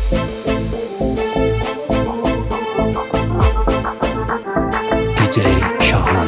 DJ Şahan.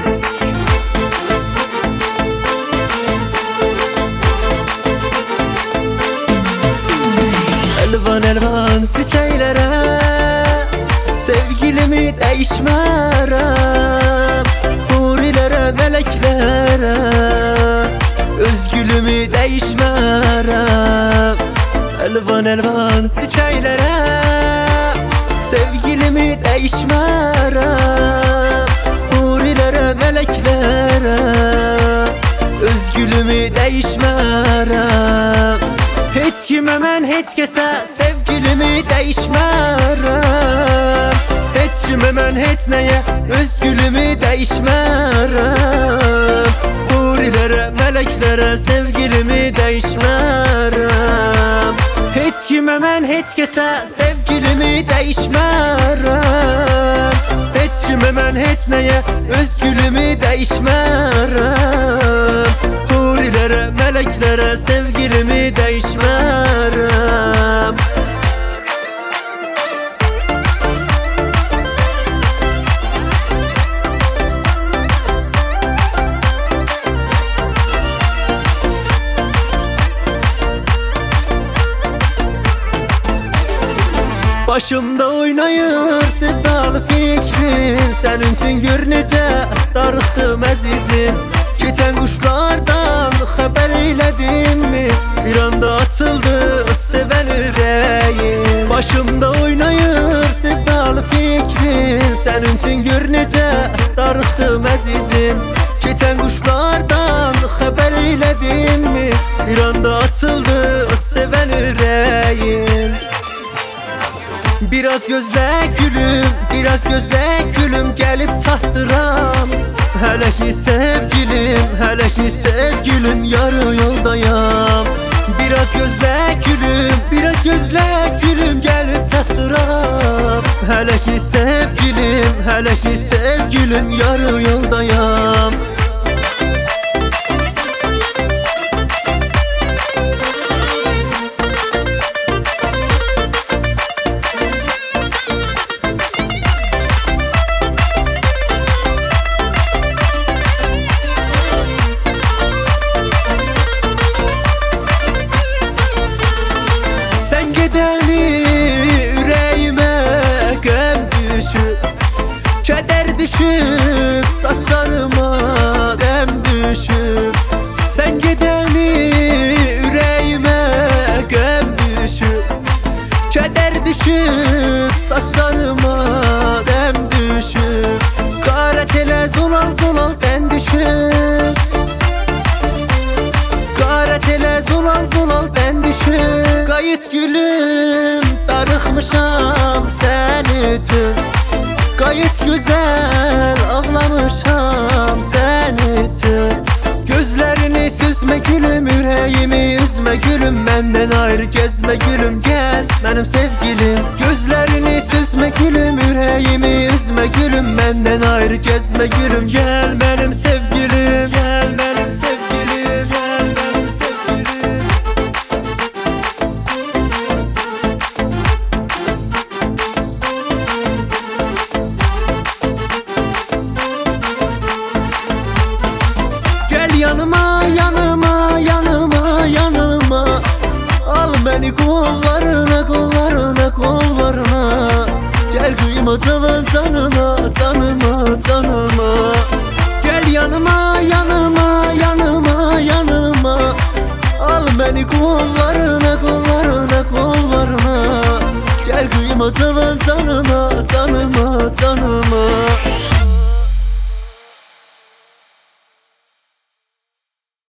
Elvan elvan çiçeklere sevgilimi değişmərəm. Hurilere, meleklere özgülümü değişmərəm. Elvan elvan çiçeklere sevgilimi değişmərəm. Hurilere, meleklere özgülümü değişmərəm. Heç kimə mən heç kəsə sevgilimi değişmərəm. Heç kimə mən heç nəyə özgülümü değişmərəm. Hurilərə, mələklərə sevgilimi değişmərəm. Heç kimə mən heç kəsə sevgilimi değişmərəm. Heç kimə mən heç nəyə özgülümü değişmərəm. Hurilərə, mələklərə sevgilimi değişmərəm. Başımda oynayır sevdalı fikrin. Senin için gör necə darıxdım əzizim. Keçən quşlardan xəbər eylədinmi? Bir anda açıldı sevən ürəyim. Başımda oynayır sevdalı fikrin. Senin için gör necə darıxdım əzizim. Keçən quşlardan xəbər eylədinmi? Bir anda açıldı sevən ürəyim. Biraz gözlə gülüm, biraz gözlə gülüm, gəlib çatdıram. Hələ ki sevgilim, hələ ki sevgilim, yarı yoldayam. Biraz gözlə gülüm, biraz gözlə gülüm, gəlib çatdıram. Hələ ki sevgilim, hələ ki sevgilim, yarı yoldayam. Düşüp saçlarıma dem düşüp, sen gideni yüreğime göm düşüp. Keder düşüp saçlarıma dem düşüp, garet ele zolal zolal ben düşüp. Garet ele zolal zolal ben düşüp. Kayıt gülüm darıxmışam sen üçün. Gayet güzel ağlamışam sen için. Gözlerini süzme gülüm, yüreğimi üzme gülüm. Benden ayrı gezme gülüm, gel benim sevgilim. Gözlerini süzme gülüm, yüreğimi üzme gülüm. Benden ayrı gezme gülüm, gel benim sevgilim. Gel benim sevgilim, gel benim sevgilim. Yanıma, yanıma, yanıma, yanıma. Al beni kollarına, kollarına, kollarına. Gel kıyma canıma, canıma, canıma. Gel yanıma, yanıma, yanıma, yanıma. Al beni kollarına, kollarına, kollarına. Gel kıyma canıma,